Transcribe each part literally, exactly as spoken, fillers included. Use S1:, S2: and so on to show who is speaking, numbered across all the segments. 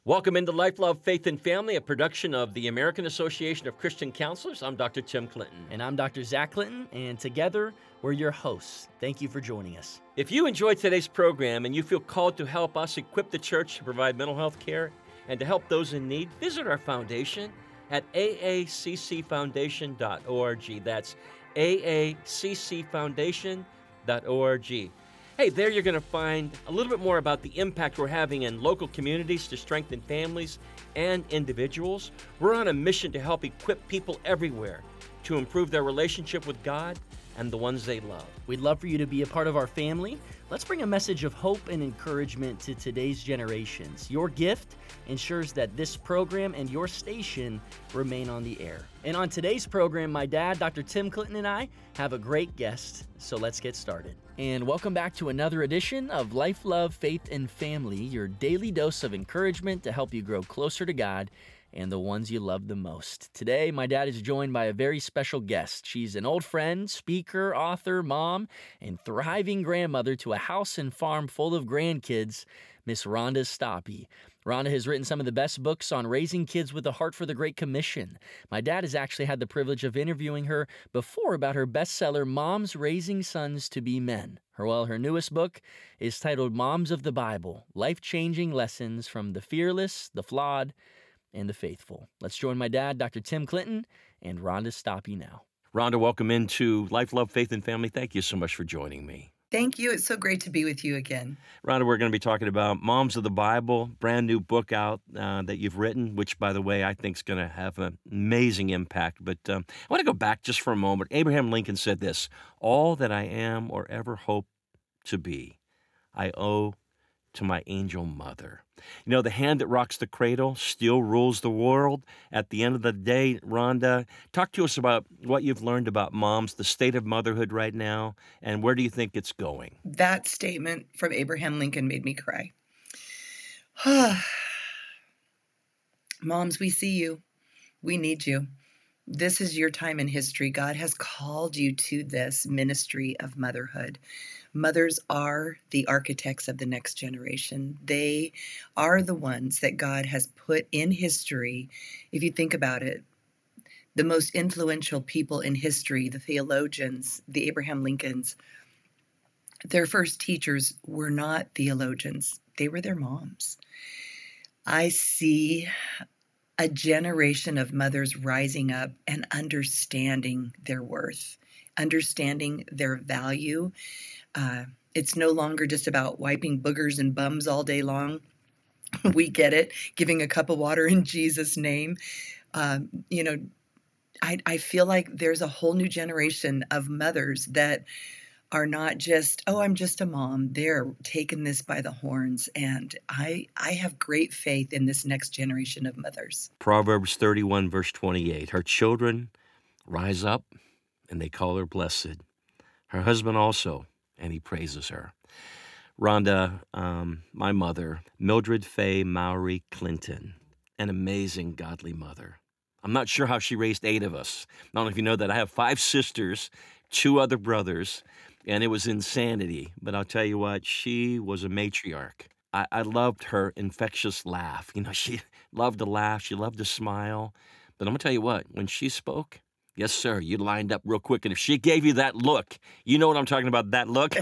S1: Welcome into Life, Love, Faith, and Family, a production of the American Association of Christian Counselors. I'm Doctor Tim Clinton.
S2: And I'm Doctor Zach Clinton, and together we're your hosts. Thank you for joining us.
S1: If you enjoyed today's program and you feel called to help us equip the church to provide mental health care and to help those in need, visit our foundation at a a c c foundation dot org. That's a a c c foundation dot org. Hey, there you're going to find a little bit more about the impact we're having in local communities to strengthen families and individuals. We're on a mission to help equip people everywhere to improve their relationship with God and the ones they love.
S2: We'd love for you to be a part of our family. Let's bring a message of hope and encouragement to today's generations. Your gift ensures that this program and your station remain on the air. And on today's program, my dad, Doctor Tim Clinton, and I have a great guest, so let's get started. And welcome back to another edition of Life, Love, Faith, and Family, your daily dose of encouragement to help you grow closer to God and the ones you love the most. Today, my dad is joined by a very special guest. She's an old friend, speaker, author, mom, and thriving grandmother to a house and farm full of grandkids, Miss Rhonda Stoppe. Rhonda has written some of the best books on raising kids with a heart for the Great Commission. My dad has actually had the privilege of interviewing her before about her bestseller, Moms Raising Sons to Be Men. Her, well, her newest book is titled Moms of the Bible, Life-Changing Lessons from the Fearless, the Flawed, and the Faithful. Let's join my dad, Doctor Tim Clinton, and Rhonda Stoppe now.
S1: Rhonda, welcome into Life, Love, Faith, and Family. Thank you so much for joining me.
S3: Thank you. It's so great to be with you again.
S1: Rhonda, we're going to be talking about Moms of the Bible, brand new book out uh, that you've written, which, by the way, I think is going to have an amazing impact. But um, I want to go back just for a moment. Abraham Lincoln said this: all that I am or ever hope to be, I owe to my angel mother. You know, the hand that rocks the cradle still rules the world. At the end of the day, Rhonda, talk to us about what you've learned about moms, the state of motherhood right now, and where do you think it's going?
S3: That statement from Abraham Lincoln made me cry. Moms, we see you. We need you. This is your time in history. God has called you to this ministry of motherhood. Mothers are the architects of the next generation. They are the ones that God has put in history. If you think about it, the most influential people in history, the theologians, the Abraham Lincolns, their first teachers were not theologians. They were their moms. I see a generation of mothers rising up and understanding their worth, understanding their value. Uh, it's no longer just about wiping boogers and bums all day long. We get it. Giving a cup of water in Jesus' name. Um, you know, I, I feel like there's a whole new generation of mothers that are not just, oh, I'm just a mom. They're taking this by the horns. And I I have great faith in this next generation of mothers.
S1: Proverbs thirty-one, verse twenty-eight. Her children rise up, and they call her blessed. Her husband also, and he praises her. Rhonda, um, my mother, Mildred Fay Mowry Clinton, an amazing godly mother. I'm not sure how she raised eight of us. I don't know if you know that I have five sisters, two other brothers, and it was insanity. But I'll tell you what, she was a matriarch. I, I loved her infectious laugh. You know, she loved to laugh. She loved to smile. But I'm going to tell you what, when she spoke, yes, sir, you lined up real quick. And if she gave you that look, you know what I'm talking about, that look?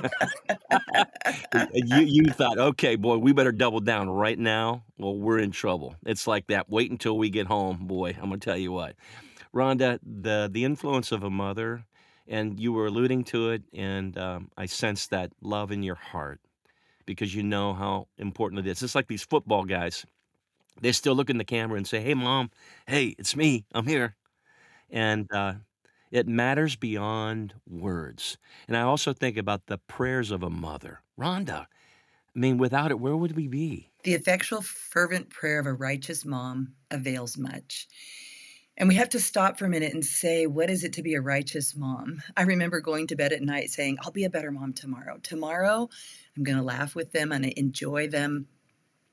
S1: you, you thought, okay, boy, we better double down right now. Well, we're in trouble. It's like that. Wait until we get home, boy. I'm going to tell you what. Rhonda, the, the influence of a mother, and you were alluding to it, and um, I sense that love in your heart because you know how important it is. It's like these football guys. They still look in the camera and say, hey, Mom, hey, it's me. I'm here. And uh, it matters beyond words. And I also think about the prayers of a mother. Rhonda, I mean, without it, where would we be?
S3: The effectual, fervent prayer of a righteous mom avails much. And we have to stop for a minute and say, what is it to be a righteous mom? I remember going to bed at night saying, I'll be a better mom tomorrow. Tomorrow, I'm going to laugh with them and enjoy them.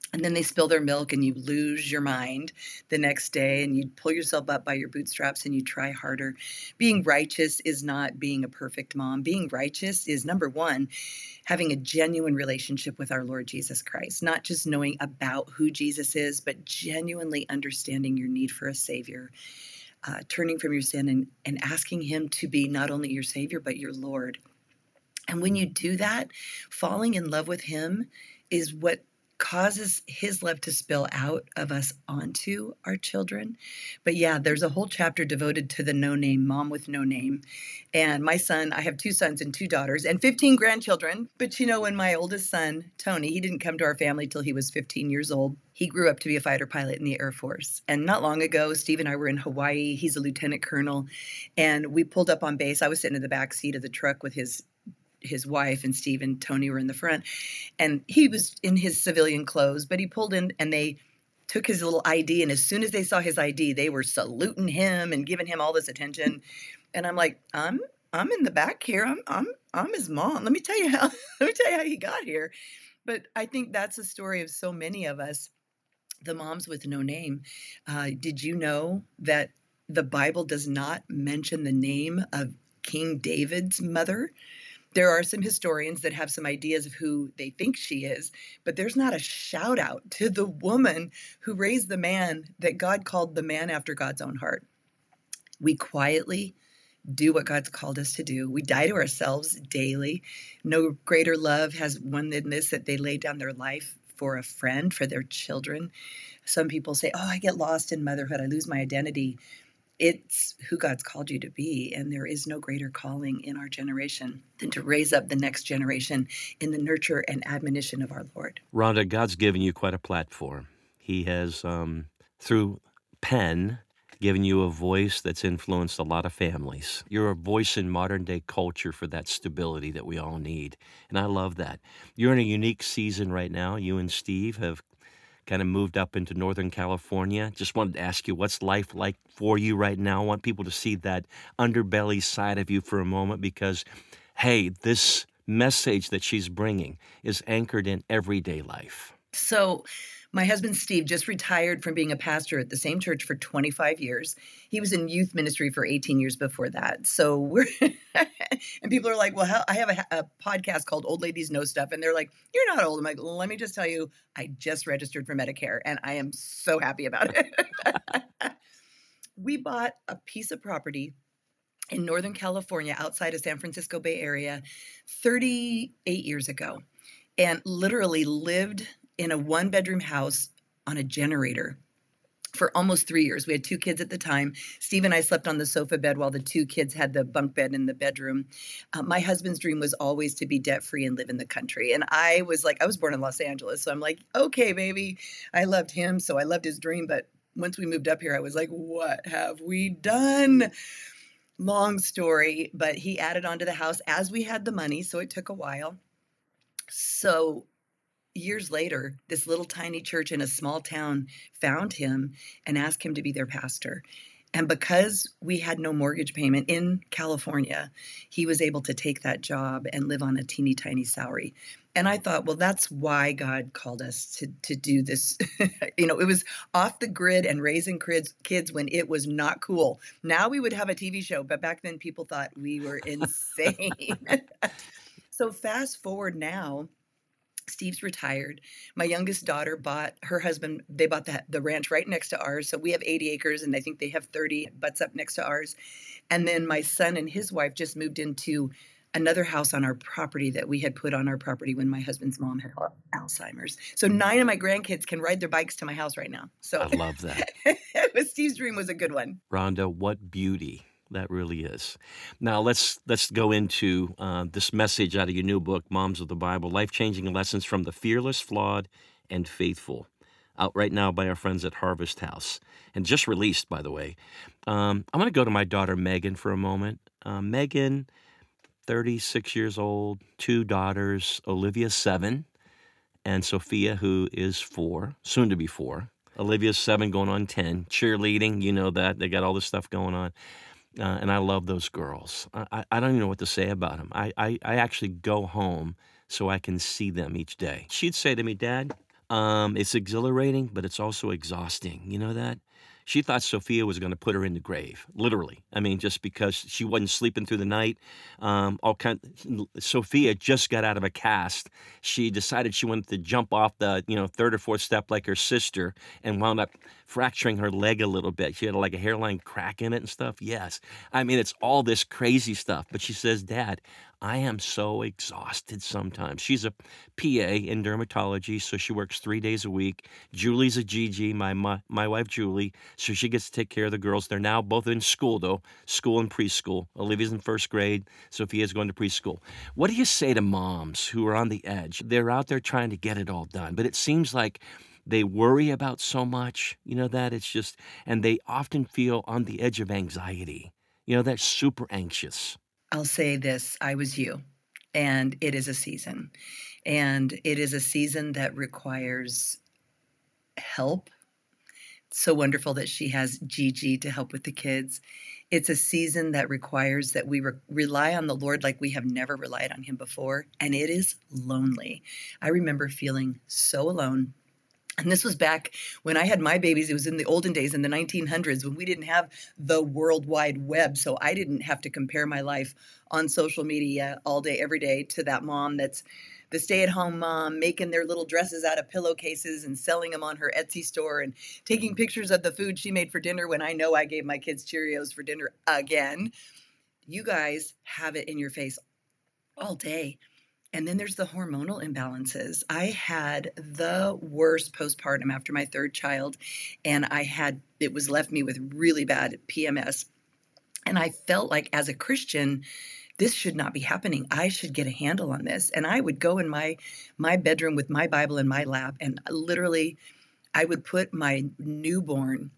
S3: And then they spill their milk and you lose your mind the next day and you pull yourself up by your bootstraps and you try harder. Being righteous is not being a perfect mom. Being righteous is, number one, having a genuine relationship with our Lord Jesus Christ, not just knowing about who Jesus is, but genuinely understanding your need for a Savior, uh, turning from your sin and, and asking Him to be not only your Savior, but your Lord. And when you do that, falling in love with Him is what causes His love to spill out of us onto our children. But yeah, there's a whole chapter devoted to the no name, mom with no name. And my son, I have two sons and two daughters and fifteen grandchildren. But you know, when my oldest son, Tony, he didn't come to our family till he was fifteen years old. He grew up to be a fighter pilot in the Air Force. And not long ago, Steve and I were in Hawaii. He's a lieutenant colonel. And we pulled up on base. I was sitting in the back seat of the truck with his his wife, and Steve and Tony were in the front, and he was in his civilian clothes, but he pulled in and they took his little I D. And as soon as they saw his I D, they were saluting him and giving him all this attention. And I'm like, I'm, I'm in the back here. I'm, I'm, I'm his mom. Let me tell you how, let me tell you how he got here. But I think that's the story of so many of us, the moms with no name. Uh, did you know that the Bible does not mention the name of King David's mother? There are some historians that have some ideas of who they think she is, but there's not a shout out to the woman who raised the man that God called the man after God's own heart. We quietly do what God's called us to do. We die to ourselves daily. No greater love has one than this, that they lay down their life for a friend, for their children. Some people say, oh, I get lost in motherhood. I lose my identity. It's who God's called you to be, and there is no greater calling in our generation than to raise up the next generation in the nurture and admonition of our Lord.
S1: Rhonda, God's given you quite a platform. He has, um, through pen, given you a voice that's influenced a lot of families. You're a voice in modern-day culture for that stability that we all need, and I love that. You're in a unique season right now. You and Steve have kind of moved up into Northern California. Just wanted to ask you, what's life like for you right now? I want people to see that underbelly side of you for a moment because, hey, this message that she's bringing is anchored in everyday life.
S3: So my husband, Steve, just retired from being a pastor at the same church for twenty-five years. He was in youth ministry for eighteen years before that. So we're, and people are like, well, how, I have a, a podcast called Old Ladies Know Stuff. And they're like, you're not old. I'm like, let me just tell you, I just registered for Medicare and I am so happy about it. We bought a piece of property in Northern California outside of San Francisco Bay Area thirty-eight years ago and literally lived in a one-bedroom house on a generator for almost three years. We had two kids at the time. Steve and I slept on the sofa bed while the two kids had the bunk bed in the bedroom. Uh, my husband's dream was always to be debt-free and live in the country. And I was like, I was born in Los Angeles. So I'm like, okay, baby. I loved him, so I loved his dream. But once we moved up here, I was like, what have we done? Long story, but he added on to the house as we had the money. So it took a while. So years later, this little tiny church in a small town found him and asked him to be their pastor. And because we had no mortgage payment in California, he was able to take that job and live on a teeny tiny salary. And I thought, well, that's why God called us to, to do this. You know, it was off the grid and raising kids, kids when it was not cool. Now we would have a T V show, but back then people thought we were insane. So fast forward now, Steve's retired. My youngest daughter bought, her husband, they bought the, the ranch right next to ours. So we have eighty acres and I think they have thirty, butts up next to ours. And then my son and his wife just moved into another house on our property that we had put on our property when my husband's mom had Alzheimer's. So nine of my grandkids can ride their bikes to my house right now. So
S1: I love that.
S3: But Steve's dream was a good one.
S1: Rhonda, what beauty that really is. Now let's let's go into uh, this message out of your new book, Moms of the Bible, Life-Changing Lessons from the Fearless, Flawed, and Faithful, out right now by our friends at Harvest House, and just released, by the way. Um, I'm going to go to my daughter, Megan, for a moment. Uh, Megan, thirty-six years old, two daughters, Olivia, seven, and Sophia, who is four, soon to be four. Olivia's seven, going on ten, cheerleading, you know that. They got all this stuff going on. Uh, and I love those girls. I, I don't even know what to say about them. I, I, I actually go home so I can see them each day. She'd say to me, Dad, Um, it's exhilarating, but it's also exhausting. You know that? She thought Sophia was going to put her in the grave, literally. I mean, just because she wasn't sleeping through the night. Um, all kind. Sophia just got out of a cast. She decided she wanted to jump off the, you know, third or fourth step like her sister, and wound up fracturing her leg a little bit. She had like a hairline crack in it and stuff. Yes, I mean it's all this crazy stuff. But she says, "Dad, I am so exhausted sometimes." She's a P A in dermatology, so she works three days a week. Julie's a G G, my, my my wife Julie, so she gets to take care of the girls. They're now both in school, though, school and preschool. Olivia's in first grade. Sophia's going to preschool. What do you say to moms who are on the edge? They're out there trying to get it all done, but it seems like they worry about so much, you know, that it's just, and they often feel on the edge of anxiety. You know, they're super anxious.
S3: I'll say this, I was you, and it is a season. And it is a season that requires help. So wonderful that she has Gigi to help with the kids. It's a season that requires that we re- rely on the Lord like we have never relied on him before, and it is lonely. I remember feeling so alone. And this was back when I had my babies. It was in the olden days, in the nineteen hundreds, when we didn't have the World Wide Web. So I didn't have to compare my life on social media all day, every day to that mom that's the stay-at-home mom making their little dresses out of pillowcases and selling them on her Etsy store and taking pictures of the food she made for dinner when I know I gave my kids Cheerios for dinner again. You guys have it in your face all day. And then there's the hormonal imbalances. I had the worst postpartum after my third child, and I had, it was left me with really bad P M S. And I felt like as a Christian, this should not be happening. I should get a handle on this. And I would go in my my bedroom with my Bible in my lap, and literally I would put my newborn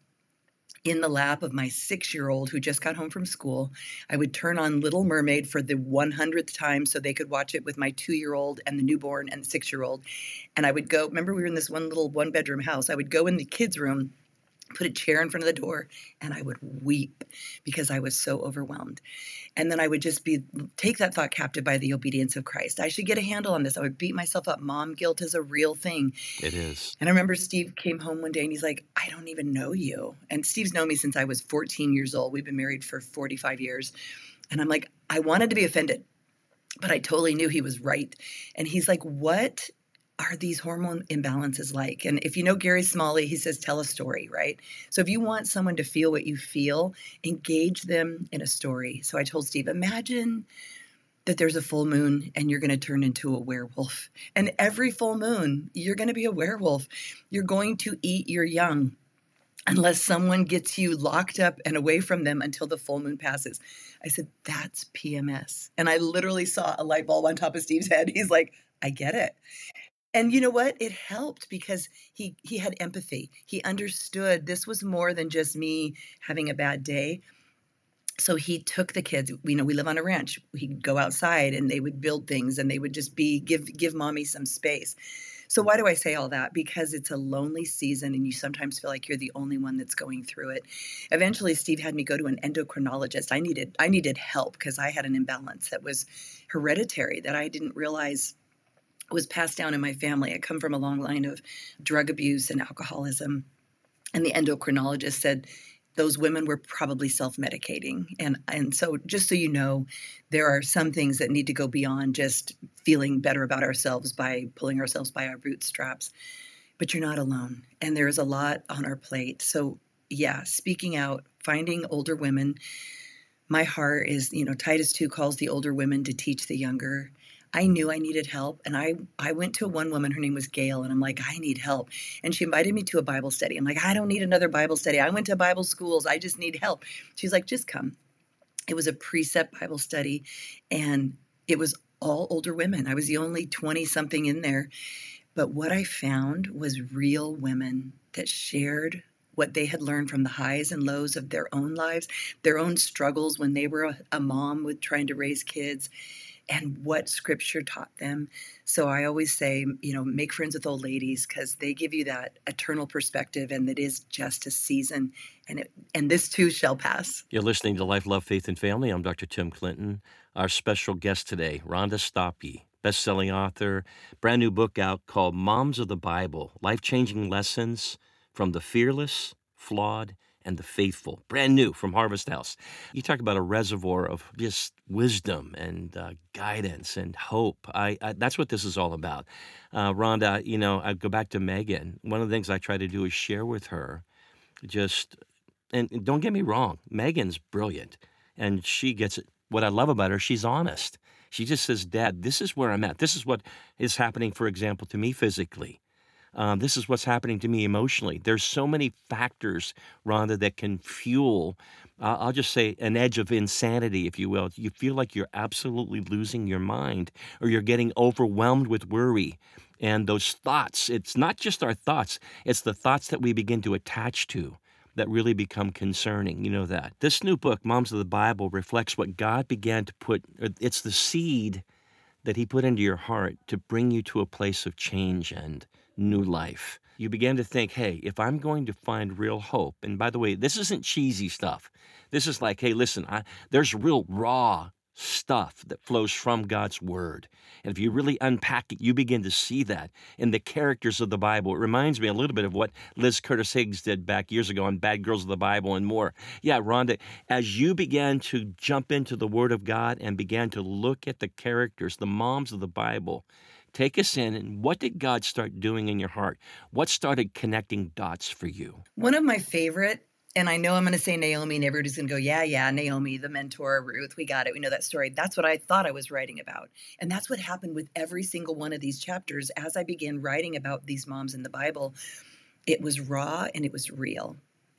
S3: in the lap of my six-year-old who just got home from school. I would turn on Little Mermaid for the one hundredth time so they could watch it with my two-year-old and the newborn and the six-year-old. And I would go, remember we were in this one little one-bedroom house. I would go in the kids' room, put a chair in front of the door, and I would weep because I was so overwhelmed. And then I would just be take that thought captive by the obedience of Christ. I should get a handle on this. I would beat myself up. Mom guilt is a real thing.
S1: It is.
S3: And I remember Steve came home one day and he's like, "I don't even know you." And Steve's known me since I was fourteen years old. We've been married for forty-five years. And I'm like, I wanted to be offended, but I totally knew he was right. And he's like, "What are these hormone imbalances like?" And if you know Gary Smalley, he says, tell a story, right? So if you want someone to feel what you feel, engage them in a story. So I told Steve, imagine that there's a full moon and you're going to turn into a werewolf. And every full moon, you're going to be a werewolf. You're going to eat your young unless someone gets you locked up and away from them until the full moon passes. I said, that's P M S. And I literally saw a light bulb on top of Steve's head. He's like, I get it. And you know what? It helped because he he had empathy. He understood this was more than just me having a bad day. So he took the kids. You know, we live on a ranch. He'd go outside and they would build things and they would just be give give mommy some space. So why do I say all that? Because it's a lonely season and you sometimes feel like you're the only one that's going through it. Eventually, Steve had me go to an endocrinologist. I needed I needed help because I had an imbalance that was hereditary that I didn't realize was passed down in my family. I come from a long line of drug abuse and alcoholism. And the endocrinologist said those women were probably self-medicating. And, and so just so you know, there are some things that need to go beyond just feeling better about ourselves by pulling ourselves by our bootstraps. But you're not alone. And there is a lot on our plate. So yeah, speaking out, finding older women. My heart is, you know, Titus two calls the older women to teach the younger. I knew I needed help. And I, I went to one woman, her name was Gail, and I'm like, I need help. And she invited me to a Bible study. I'm like, I don't need another Bible study. I went to Bible schools. I just need help. She's like, just come. It was a precept Bible study, and it was all older women. I was the only twenty-something in there. But what I found was real women that shared what they had learned from the highs and lows of their own lives, their own struggles when they were a, a mom with trying to raise kids, and what scripture taught them. So I always say, you know, make friends with old ladies because they give you that eternal perspective, and it is just a season, and it, and this too shall pass.
S1: You're listening to Life, Love, Faith, and Family. I'm Doctor Tim Clinton. Our special guest today, Rhonda Stoppe, best-selling author, brand new book out called Moms of the Bible, Life-Changing Lessons from the Fearless, Flawed, and the Faithful. Brand new from Harvest House. You talk about a reservoir of just wisdom and uh, guidance and hope. I, I That's what this is all about. Uh, Rhonda, you know, I go back to Megan. One of the things I try to do is share with her just, and and don't get me wrong, Megan's brilliant, and she gets it. What I love about her, she's honest. She just says, Dad, this is where I'm at. This is what is happening, for example, to me physically. Um, this is what's happening to me emotionally. There's so many factors, Rhonda, that can fuel, uh, I'll just say, an edge of insanity, if you will. You feel like you're absolutely losing your mind, or you're getting overwhelmed with worry. And those thoughts, it's not just our thoughts, it's the thoughts that we begin to attach to that really become concerning. You know that. This new book, Moms of the Bible, reflects what God began to put, it's the seed that he put into your heart to bring you to a place of change and new life. You began to think, hey, if I'm going to find real hope, and by the way, this isn't cheesy stuff. This is like, hey, listen, I, there's real raw stuff that flows from God's word. And if you really unpack it, you begin to see that in the characters of the Bible. It reminds me a little bit of what Liz Curtis Higgs did back years ago on Bad Girls of the Bible and more. Yeah, Rhonda, as you began to jump into the word of God and began to look at the characters, the moms of the Bible, take us in, and what did God start doing in your heart? What started connecting dots for you?
S3: One of my favorite, and I know I'm going to say Naomi, and everybody's going to go, yeah, yeah, Naomi, the mentor, Ruth, we got it. We know that story. That's what I thought I was writing about. And that's what happened with every single one of these chapters. As I began writing about these moms in the Bible, it was raw and it was real.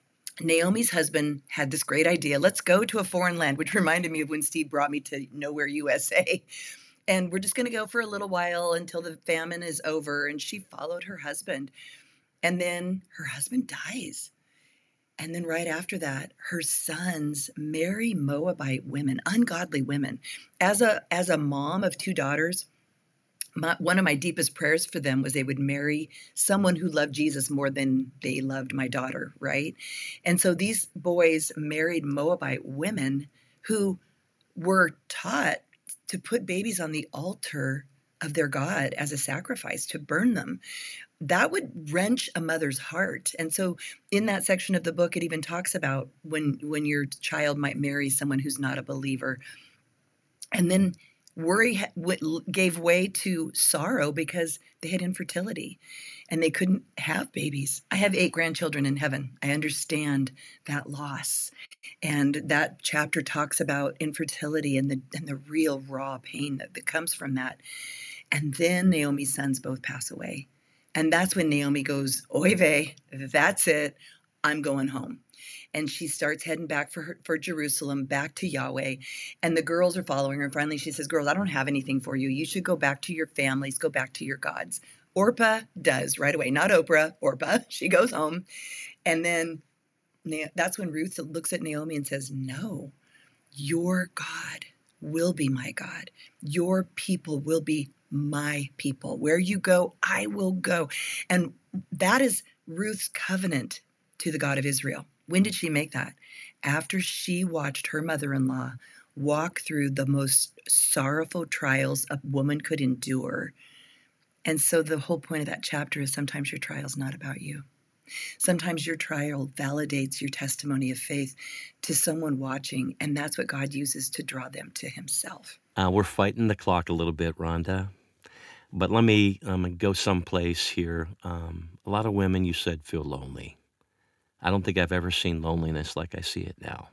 S3: Naomi's husband had this great idea. Let's go to a foreign land, which reminded me of when Steve brought me to Nowhere U S A. And we're just going to go for a little while until the famine is over. And she followed her husband. And then her husband dies. And then right after that, her sons marry Moabite women, ungodly women. As a as a mom of two daughters, my, one of my deepest prayers for them was they would marry someone who loved Jesus more than they loved my daughter, right? And so these boys married Moabite women who were taught to put babies on the altar of their God as a sacrifice, to burn them. That would wrench a mother's heart. And so in that section of the book, it even talks about when when your child might marry someone who's not a believer. And then worry ha- w- gave way to sorrow because they had infertility and they couldn't have babies. I have eight grandchildren in heaven. I understand that loss. And that chapter talks about infertility and the and the real raw pain that, that comes from that. And then Naomi's sons both pass away. And that's when Naomi goes, oy vey, that's it, I'm going home. And she starts heading back for her, for Jerusalem, back to Yahweh. And the girls are following her. Finally, she says, girls, I don't have anything for you. You should go back to your families, go back to your gods. Orpah does right away, not Oprah, Orpah. She goes home. And then that's when Ruth looks at Naomi and says, no, your God will be my God. Your people will be my people. Where you go, I will go. And that is Ruth's covenant to the God of Israel. When did she make that? After she watched her mother-in-law walk through the most sorrowful trials a woman could endure. And so the whole point of that chapter is sometimes your trial is not about you. Sometimes your trial validates your testimony of faith to someone watching, and that's what God uses to draw them to himself.
S1: Uh, we're fighting the clock a little bit, Rhonda. But let me um, go someplace here. Um, a lot of women, you said, feel lonely. I don't think I've ever seen loneliness like I see it now.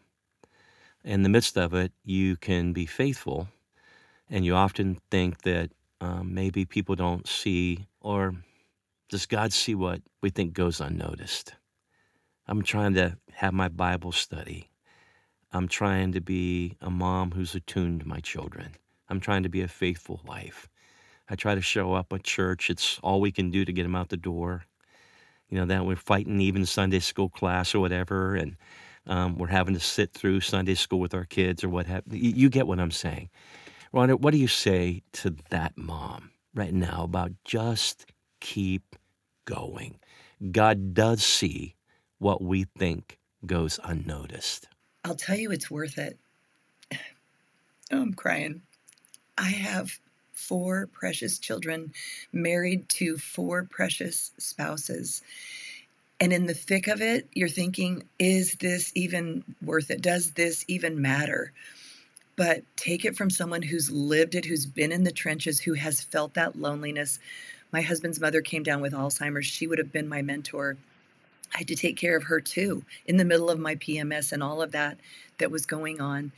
S1: In the midst of it, you can be faithful, and you often think that um, maybe people don't see, or does God see what we think goes unnoticed? I'm trying to have my Bible study. I'm trying to be a mom who's attuned to my children. I'm trying to be a faithful wife. I try to show up at church. It's all we can do to get them out the door. You know, that we're fighting even Sunday school class or whatever, and um, we're having to sit through Sunday school with our kids or what have you. You get what I'm saying. Rhonda, what do you say to that mom right now about just keep going? God does see what we think goes unnoticed.
S3: I'll tell you it's worth it. Oh, I'm crying. I have four precious children, married to four precious spouses. And in the thick of it, you're thinking, is this even worth it? Does this even matter? But take it from someone who's lived it, who's been in the trenches, who has felt that loneliness. My husband's mother came down with Alzheimer's. She would have been my mentor. I had to take care of her too, in the middle of my P M S and all of that that was going on.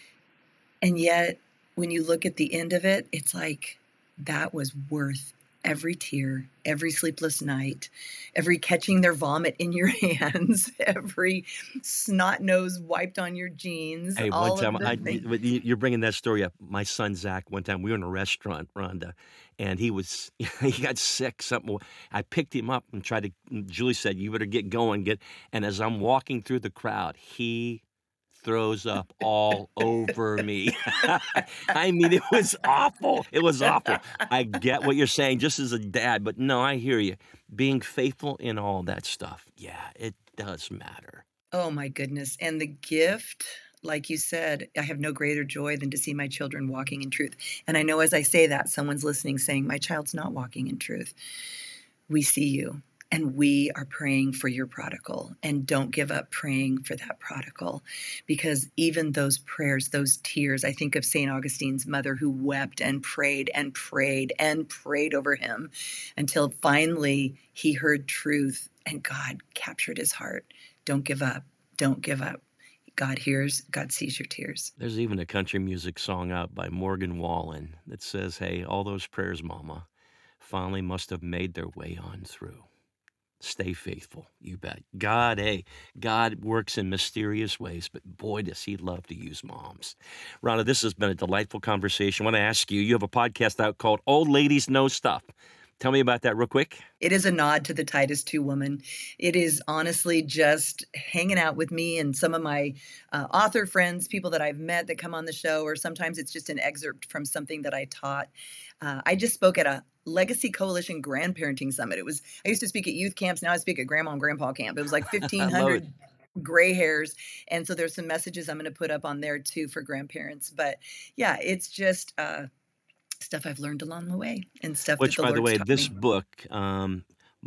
S3: And yet, when you look at the end of it, it's like that was worth every tear, every sleepless night, every catching their vomit in your hands, every snot nose wiped on your jeans.
S1: Hey,
S3: all
S1: one time,
S3: of the
S1: I,
S3: things.
S1: you- you're bringing that story up. My son, Zach, one time we were in a restaurant, Rhonda, and he was, he got sick, something. I picked him up and tried to, Julie said, you better get going, get, and as I'm walking through the crowd, he throws up all over me. I mean, it was awful. It was awful. I get what you're saying just as a dad, but no, I hear you. Being faithful in all that stuff, yeah, it does matter.
S3: Oh my goodness. And the gift, like you said, I have no greater joy than to see my children walking in truth. And I know as I say that, someone's listening saying, my child's not walking in truth. We see you. And we are praying for your prodigal, and don't give up praying for that prodigal, because even those prayers, those tears, I think of Saint Augustine's mother who wept and prayed and prayed and prayed over him until finally he heard truth and God captured his heart. Don't give up. Don't give up. God hears, God sees your tears.
S1: There's even a country music song out by Morgan Wallen that says, hey, all those prayers, Mama, finally must have made their way on through. Stay faithful, you bet. God, hey, God works in mysterious ways, but boy, does he love to use moms. Rhonda, this has been a delightful conversation. I want to ask you, you have a podcast out called Old Ladies Know Stuff. Tell me about that real quick.
S3: It is a nod to the Titus two woman. It is honestly just hanging out with me and some of my uh, author friends, people that I've met that come on the show, or sometimes it's just an excerpt from something that I taught. Uh, I just spoke at a Legacy Coalition Grandparenting Summit. It was, I used to speak at youth camps. Now I speak at grandma and grandpa camp. It was like fifteen hundred gray hairs. And so there's some messages I'm going to put up on there too for grandparents. But yeah, it's just uh, stuff I've learned along the way and stuff
S1: Which,
S3: that the
S1: by the
S3: Lord's
S1: way,
S3: taught
S1: this
S3: me.
S1: book, um,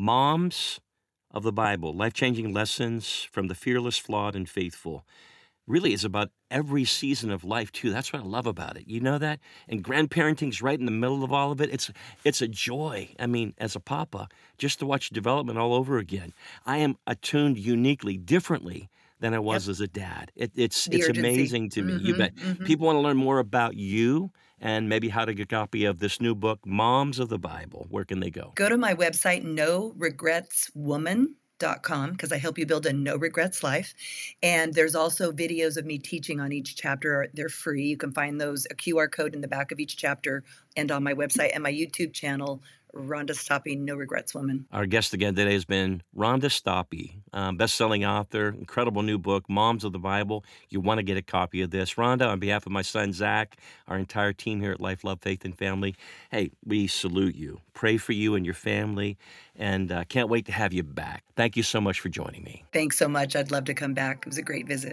S1: Moms of the Bible, Life-Changing Lessons from the Fearless, Flawed, and Faithful, really is about every season of life, too. That's what I love about it. You know that? And grandparenting's right in the middle of all of it. It's it's a joy. I mean, as a papa, just to watch development all over again. I am attuned uniquely, differently than I was
S3: Yep.
S1: as a dad. It, it's
S3: The
S1: it's
S3: urgency.
S1: amazing to me. You
S3: Mhm,
S1: bet.
S3: mhm.
S1: People want to learn more about you and maybe how to get a copy of this new book, Moms of the Bible. Where can they go?
S3: Go to my website, no regrets woman dot com, because I help you build a no regrets life. And there's also videos of me teaching on each chapter. They're free. You can find those, a Q R code in the back of each chapter, and on my website and my YouTube channel, Rhonda Stoppe, No Regrets Woman.
S1: Our guest again today has been Rhonda Stoppe, um, best-selling author, incredible new book, Moms of the Bible. You want to get a copy of this. Rhonda, on behalf of my son, Zach, our entire team here at Life, Love, Faith, and Family, hey, we salute you. Pray for you and your family, and uh, can't wait to have you back. Thank you so much for joining me.
S3: Thanks so much. I'd love to come back. It was a great visit.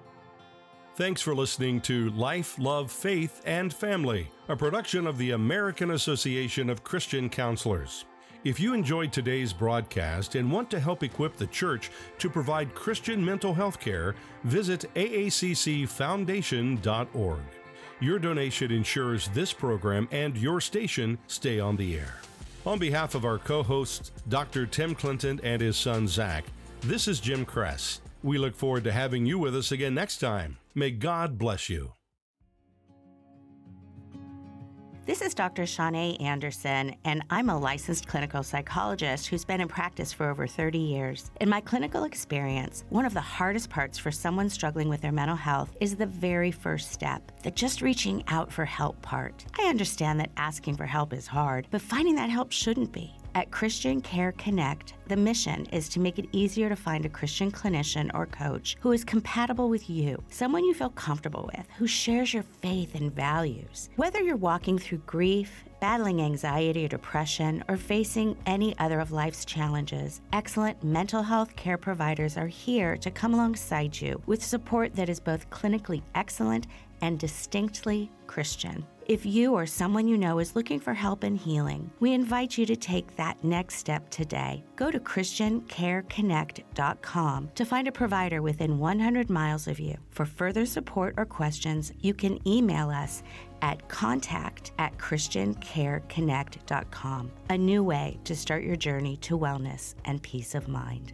S4: Thanks for listening to Life, Love, Faith, and Family, a production of the American Association of Christian Counselors. If you enjoyed today's broadcast and want to help equip the church to provide Christian mental health care, visit A A C C foundation dot org. Your donation ensures this program and your station stay on the air. On behalf of our co-hosts, Doctor Tim Clinton and his son Zach, this is Jim Kress. We look forward to having you with us again next time. May God bless you.
S5: This is Doctor Shanae Anderson, and I'm a licensed clinical psychologist who's been in practice for over thirty years. In my clinical experience, one of the hardest parts for someone struggling with their mental health is the very first step, the just reaching out for help part. I understand that asking for help is hard, but finding that help shouldn't be. At Christian Care Connect, the mission is to make it easier to find a Christian clinician or coach who is compatible with you, someone you feel comfortable with, who shares your faith and values. Whether you're walking through grief, battling anxiety or depression, or facing any other of life's challenges, excellent mental health care providers are here to come alongside you with support that is both clinically excellent and distinctly Christian. If you or someone you know is looking for help and healing, we invite you to take that next step today. Go to Christian Care Connect dot com to find a provider within one hundred miles of you. For further support or questions, you can email us at contact at Christian Care Connect dot com. A new way to start your journey to wellness and peace of mind.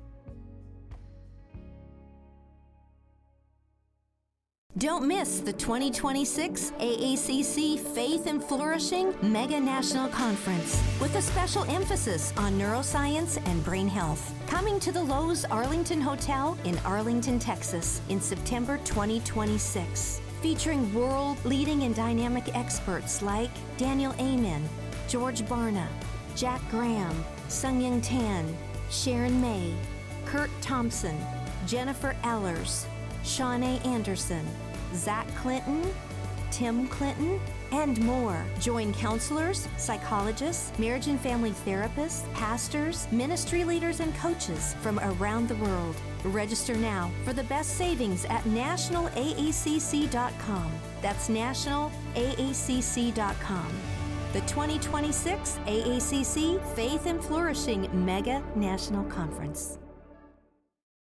S6: Don't miss the twenty twenty-six A A C C Faith and Flourishing Mega National Conference with a special emphasis on neuroscience and brain health. Coming to the Lowe's Arlington Hotel in Arlington, Texas in September twenty twenty-six. Featuring world-leading and dynamic experts like Daniel Amen, George Barna, Jack Graham, Sung-Young Tan, Sharon May, Kurt Thompson, Jennifer Ellers, Shawnee Anderson, Zach Clinton, Tim Clinton, and more. Join counselors, psychologists, marriage and family therapists, pastors, ministry leaders, and coaches from around the world. Register now for the best savings at national A A C C dot com. That's national A A C C dot com. The twenty twenty-six A A C C Faith and Flourishing Mega National Conference.